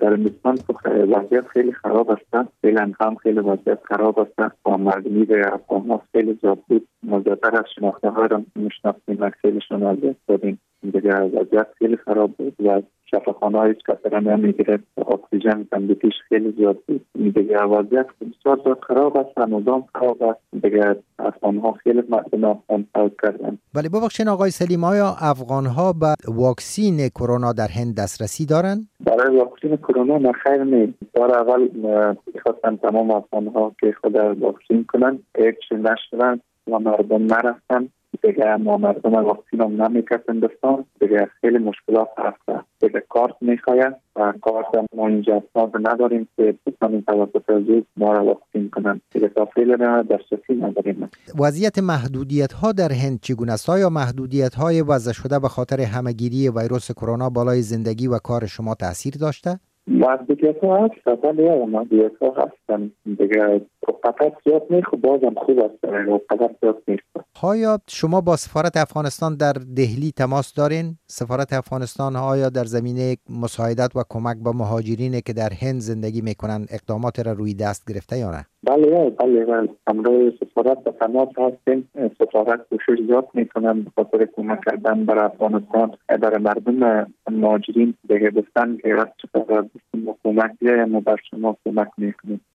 در هندوستان وضعیت خیلی خراب است. فعلا هم خیلی وضعیت خراب است و مردمی به افغان ها خیلی زیاد بود. ما زیادتر از شناخته ها را میشناختیم و خیلیشون اذیت شدیم. دیگه وضعیت خیلی خراب بود و شفاخانه ها هیچ کس را نمیگرفت. اکسیژن تنبیتیش خیلی زیاد بود. دیگه وضعیت بسیار زیاد خراب است. نظام خراب است. دیگه افغان ها خیلی مردم افغان فوت کردن. ولی ببخشید آقای سلیم، آیا افغان ها به واکسین کرونا در هند دسترسی دارن؟ برای واکسین کرونا نخیر نیست. بار اول می‌خواستن تمام افغان ها که خود واکسین کنن، هیچ نشدن و مردم نرفتن. دیگه ما مردم واکسین هم نمی‌کردن دستان. دیگه خیلی مشکلات هست. دیگه کارت می‌خواید و کارت ما اینجا نداریم که بتونیم توسط زود ما را واکسین کنن. دیگه تا فعلا دسترسی نداریم. وضعیت محدودیت ها در هند چگونه است؟ آیا محدودیت های وضع شده به خاطر همه‌گیری ویروس کرونا بالای زندگی و کار شما تاثیر داشته؟ محدودیت ها هست، ولی محدودیت ها هستن. دیگه فقط زیاد نیست، بازم خوب است. فقط زیاد نیست. آیا شما با سفارت افغانستان در دهلی تماس دارین؟ سفارت افغانستان آیا در زمینه مساعدت و کمک به مهاجرینی که در هند زندگی میکنن اقدامات را روی دست گرفته یا نه؟ بله. همراه سفارت به تماس هستیم. سفارت کوشش زیاد میکنن به خاطر کمک کردن برای افغانستان، برای مردم مهاجرین. دیگه گفتن که وقت چقدر کمک بیایم و بر شما کمک میکنیم.